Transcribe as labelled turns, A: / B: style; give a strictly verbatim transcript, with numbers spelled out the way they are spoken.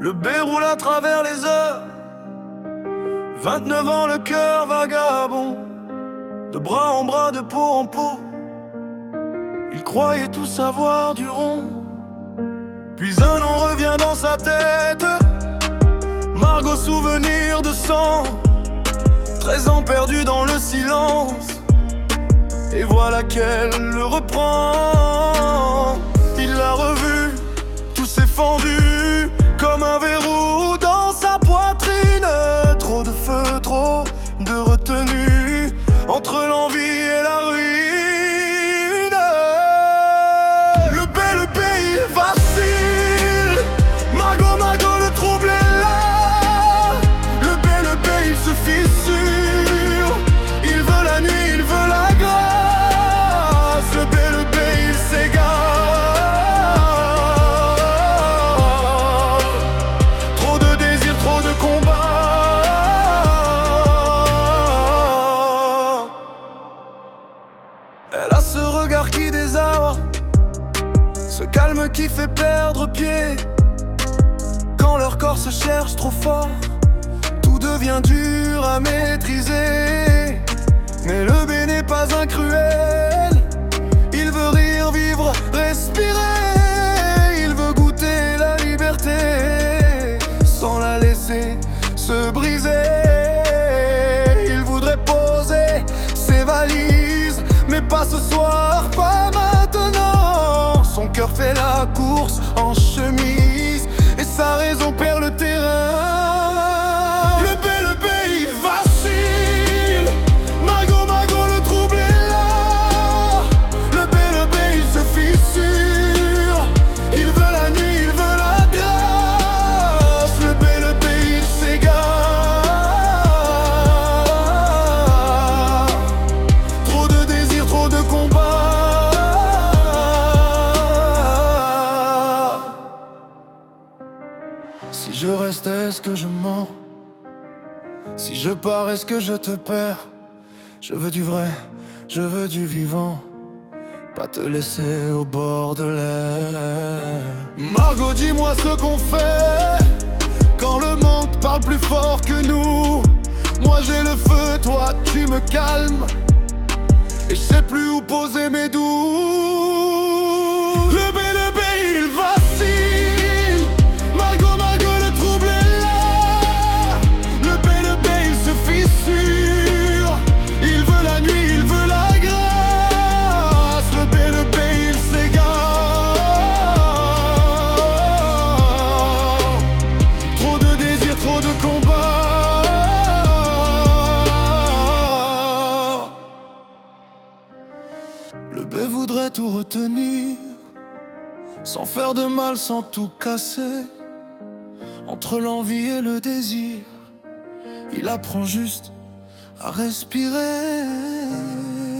A: Le B roule à travers les heures. Vingt-neuf ans, le cœur vagabond, de bras en bras, de peau en peau. Il croyait tout savoir du rond. Puis un nom revient dans sa tête. Margot, souvenir de sang. Treize ans perdus dans le silence. Et voilà qu'elle le reprend. Il l'a revu, tout s'est fendu comme un verrou dans sa poitrine. Trop de feu, trop de retenue entre l'envie et la ruine. Le B, le B, il vacille. Margot, Margot, le trouble est là. Le B, le B, il se fissure. Il veut la nuit, il veut la grâce. Le B, le B, il s'égare. Trop de désir, trop de combat. Elle a ce regard qui désarme, ce calme qui fait perdre pied. Quand leur corps se cherche trop fort, tout devient dur à maîtriser. Mais le B n'est pas un cruel. Il veut rire, vivre, respirer. Il veut goûter la liberté sans la laisser se briser. Il voudrait poser ses valises, mais pas ce soir, pas maintenant. Son cœur fait la course en chemise et sa raison perd le terrain. Le B, le B, il vacille. Margot, Margot, le trouble est là. Le B, le B, il se fissure. Il veut la nuit, il veut la grâce. Le B, le B, il s'égare. Trop de désir, trop de combat. Si je reste, est-ce que je mens? Si je pars, est-ce que je te perds? Je veux du vrai, je veux du vivant, pas te laisser au bord de l'air. Margot, dis-moi ce qu'on fait quand le manque parle plus fort que nous. Moi j'ai le feu, toi tu me calmes, et je sais plus où poser mes doutes. Le B, le B, il vacille. Margot, Margot, le trouble est là. Le B, le B, il se fissure. Il veut la nuit, il veut la grâce. Le B, le B, il s'égare. Trop de désir, trop de combat. Le B voudrait tout retenir, sans faire de mal, sans tout casser. Entre l'envie et le désir, il apprend juste à respirer.